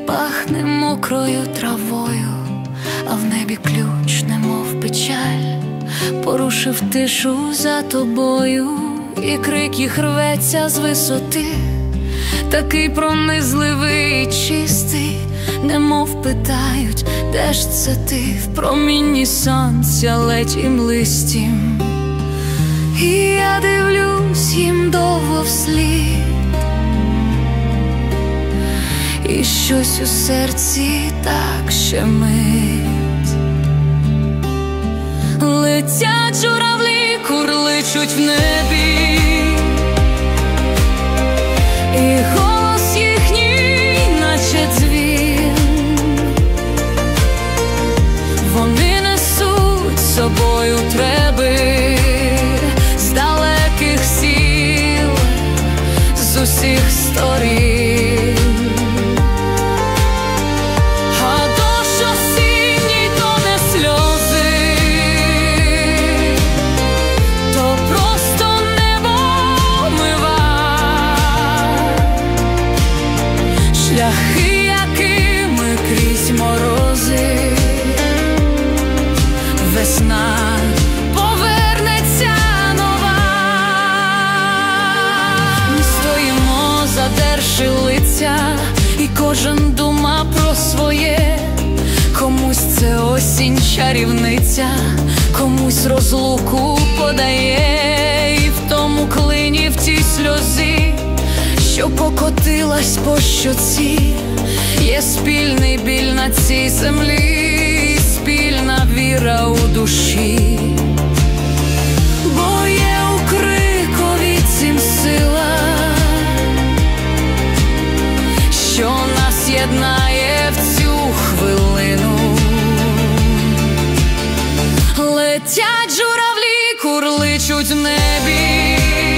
пахне мокрою травою, а в небі ключ, немов печаль, порушив тишу за тобою, і крик їх рветься з висоти, такий пронизливий і чистий, немов питають, де ж це ти, в промінні сонця летім листім. І я дивлюсь їм довго вслід, і щось у серці так щемить. Летять журавлі, курличуть в небі, і голос їхній, наче дзвін. Вони несуть з собою треби з далеких сіл, з усіх сторін. А дощ осінній то не сльози, то просто небо омива. Шляхи, якими крізь морози весна повернеться нова. Ми стоїмо, задерши лиця, і кожен дума про своє. Комусь це осінь чарівниця, комусь розлуку подає, і в тому клині, в тій сльозі, що покотилась по щоці, є спільний біль на цій землі, спільна віра у душі. Бо є у крикові цім сила, що нас єднає в цю хвилину. Летять журавлі, курличуть в небі,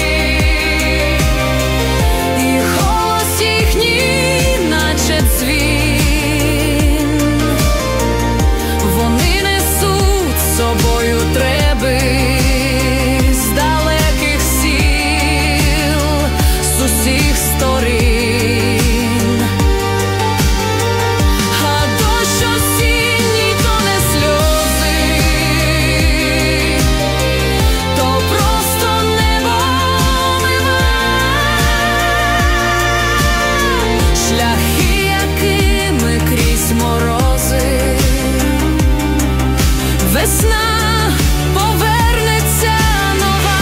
і голос їхній, наче дзвін. Вони несуть з собою треби з далеких сіл, з усіх сторін. А дощ осінній то не сльози, то просто небо омива. Шляхи, якими крізь морози весна повернеться нова.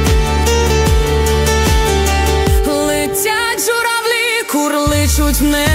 Летять журавлі, курличуть в небі,